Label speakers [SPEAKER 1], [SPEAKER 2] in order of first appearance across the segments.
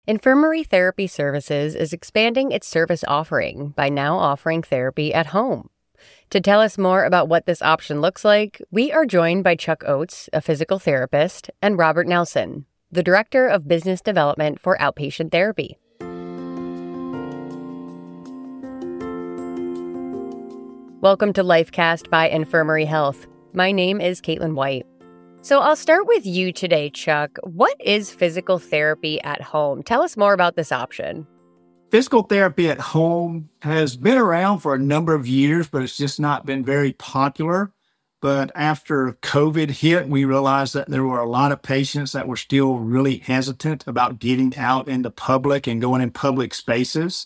[SPEAKER 1] Infirmary Therapy Services is expanding its service offering by now offering therapy at home. To tell us more about what this option looks like, we are joined by Chuck Oates, a physical therapist, and Robert Nelson, the Director of Business Development for Outpatient Therapy. Welcome to LifeCast by Infirmary Health. My name is Caitlin White. So I'll start with you today, Chuck. What is physical therapy at home? Tell us more about this option.
[SPEAKER 2] Physical therapy at home has been around for a number of years, but it's just not been very popular. But after COVID hit, we realized that there were a lot of patients that were still really hesitant about getting out into public and going in public spaces.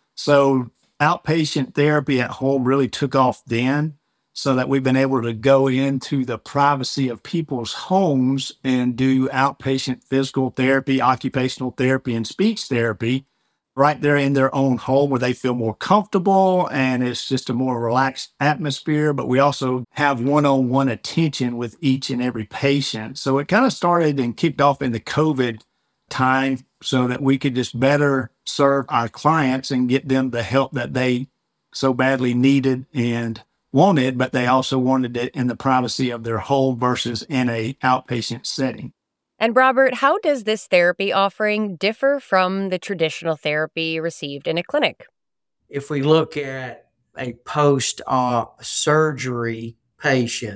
[SPEAKER 2] So outpatient therapy at home really took off then, so that we've been able to go into the privacy of people's homes and do outpatient physical therapy, occupational therapy, and speech therapy right there in their own home where they feel more comfortable and it's just a more relaxed atmosphere. But we also have one-on-one attention with each and every patient. So it kind of started and kicked off in the COVID time so that we could just better serve our clients and get them the help that they so badly needed and wanted, but they also wanted it in the privacy of their home versus in a outpatient setting.
[SPEAKER 1] And Robert, how does this therapy offering differ from the traditional therapy received in a clinic?
[SPEAKER 3] If we look at a post-op surgery patient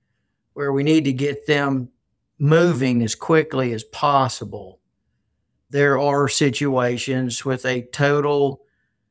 [SPEAKER 3] where we need to get them moving as quickly as possible, there are situations with a total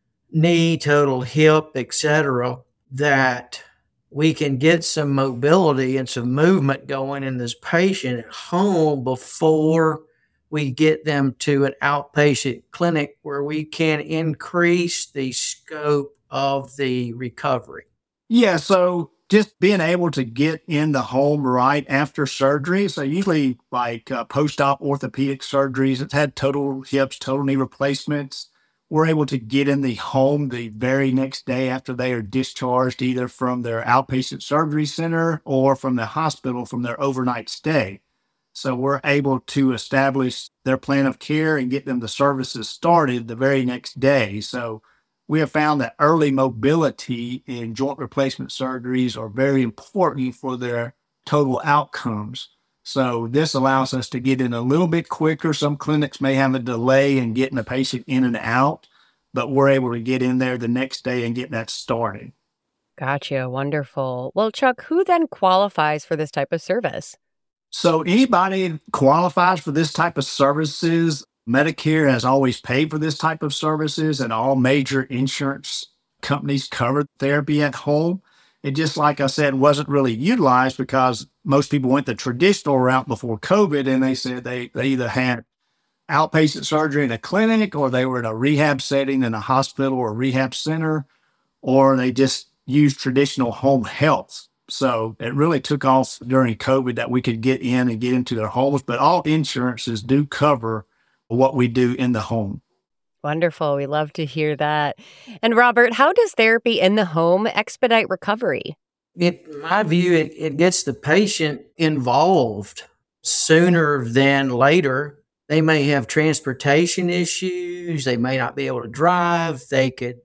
[SPEAKER 3] knee, total hip, etc., that we can get some mobility and some movement going in this patient at home before we get them to an outpatient clinic where we can increase the scope of the recovery.
[SPEAKER 2] Yeah, so just being able to get in the home right after surgery. So usually like post-op orthopedic surgeries, it's had total hips, total knee replacements. We're able to get in the home the very next day after they are discharged, either from their outpatient surgery center or from the hospital from their overnight stay. So we're able to establish their plan of care and get them the services started the very next day. So we have found that early mobility in joint replacement surgeries are very important for their total outcomes. So this allows us to get in a little bit quicker. Some clinics may have a delay in getting a patient in and out, but we're able to get in there the next day and get that started.
[SPEAKER 1] Gotcha. Wonderful. Well, Chuck, who then qualifies for this type of service?
[SPEAKER 2] So anybody qualifies for this type of services. Medicare has always paid for this type of services, and all major insurance companies cover therapy at home. It just, like I said, wasn't really utilized because most people went the traditional route before COVID, and they said they either had outpatient surgery in a clinic, or they were in a rehab setting in a hospital or rehab center, or they just used traditional home health. So it really took off during COVID that we could get in and get into their homes, but all insurances do cover what we do in the home.
[SPEAKER 1] Wonderful. We love to hear that. And Robert, how does therapy in the home expedite recovery?
[SPEAKER 3] In my view, it gets the patient involved sooner than later. They may have transportation issues. They may not be able to drive. They could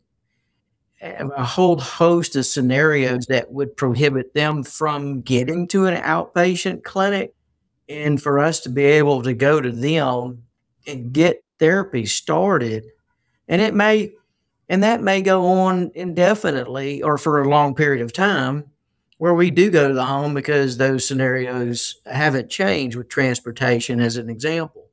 [SPEAKER 3] have a whole host of scenarios that would prohibit them from getting to an outpatient clinic. And for us to be able to go to them and get therapy started, and that may go on indefinitely or for a long period of time where we do go to the home because those scenarios haven't changed with transportation as an example.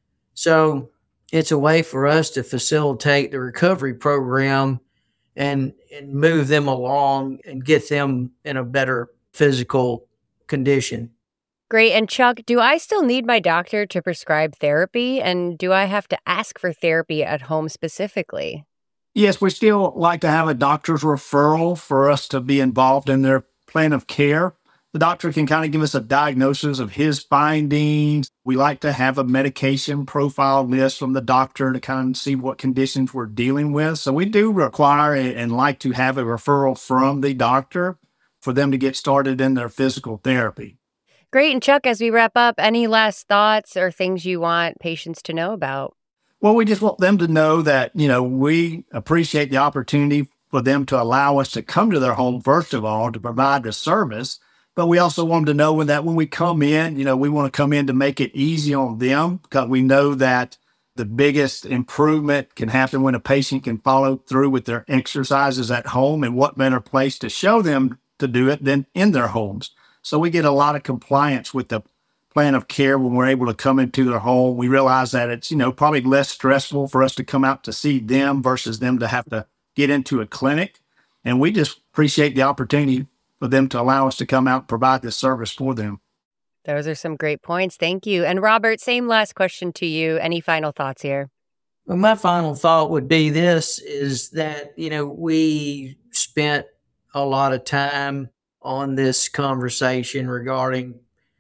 [SPEAKER 3] So it's a way for us to facilitate the recovery program and move them along and get them in a better physical condition.
[SPEAKER 1] Great. And Chuck, do I still need my doctor to prescribe therapy? And do I have to ask for therapy at home specifically?
[SPEAKER 2] Yes, we still like to have a doctor's referral for us to be involved in their plan of care. The doctor can kind of give us a diagnosis of his findings. We like to have a medication profile list from the doctor to kind of see what conditions we're dealing with. So we do require and like to have a referral from the doctor for them to get started in their physical therapy.
[SPEAKER 1] Great. And Chuck, as we wrap up, any last thoughts or things you want patients to know about?
[SPEAKER 2] Well, we just want them to know that, we appreciate the opportunity for them to allow us to come to their home, first of all, to provide the service. But we also want them to know that when we come in, we want to come in to make it easy on them, because we know that the biggest improvement can happen when a patient can follow through with their exercises at home, and what better place to show them to do it than in their homes. So we get a lot of compliance with the plan of care when we're able to come into their home. We realize that it's, probably less stressful for us to come out to see them versus them to have to get into a clinic. And we just appreciate the opportunity for them to allow us to come out and provide this service for them.
[SPEAKER 1] Those are some great points. Thank you. And Robert, same last question to you. Any final thoughts here?
[SPEAKER 3] Well, my final thought would be this, is that, we spent a lot of time on this conversation regarding,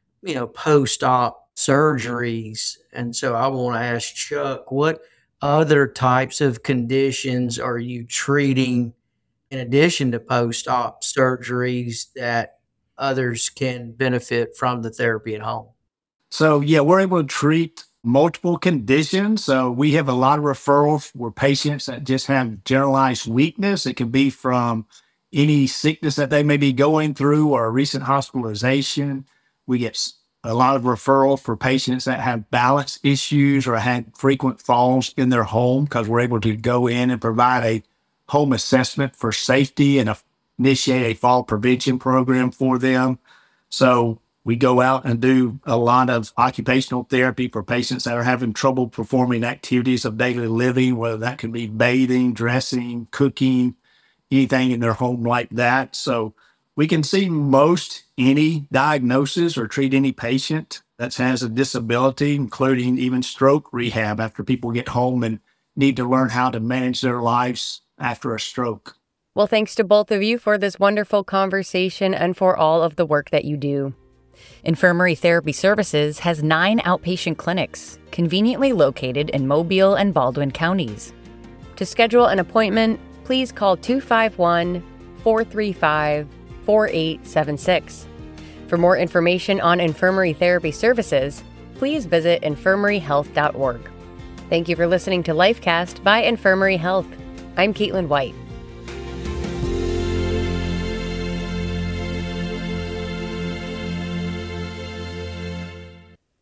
[SPEAKER 3] post-op surgeries. And so I want to ask Chuck, what other types of conditions are you treating in addition to post-op surgeries that others can benefit from the therapy at home?
[SPEAKER 2] So, we're able to treat multiple conditions. So we have a lot of referrals for patients that just have generalized weakness. It can be from any sickness that they may be going through or a recent hospitalization. We get a lot of referrals for patients that have balance issues or had frequent falls in their home, because we're able to go in and provide a home assessment for safety and initiate a fall prevention program for them. So we go out and do a lot of occupational therapy for patients that are having trouble performing activities of daily living, whether that can be bathing, dressing, cooking, anything in their home like that. So we can see most any diagnosis or treat any patient that has a disability, including even stroke rehab after people get home and need to learn how to manage their lives after a stroke.
[SPEAKER 1] Well, thanks to both of you for this wonderful conversation and for all of the work that you do. Infirmary Therapy Services has 9 outpatient clinics, conveniently located in Mobile and Baldwin counties. To schedule an appointment, please call 251-435-4876. For more information on Infirmary Therapy Services, please visit infirmaryhealth.org. Thank you for listening to LifeCast by Infirmary Health. I'm Caitlin White.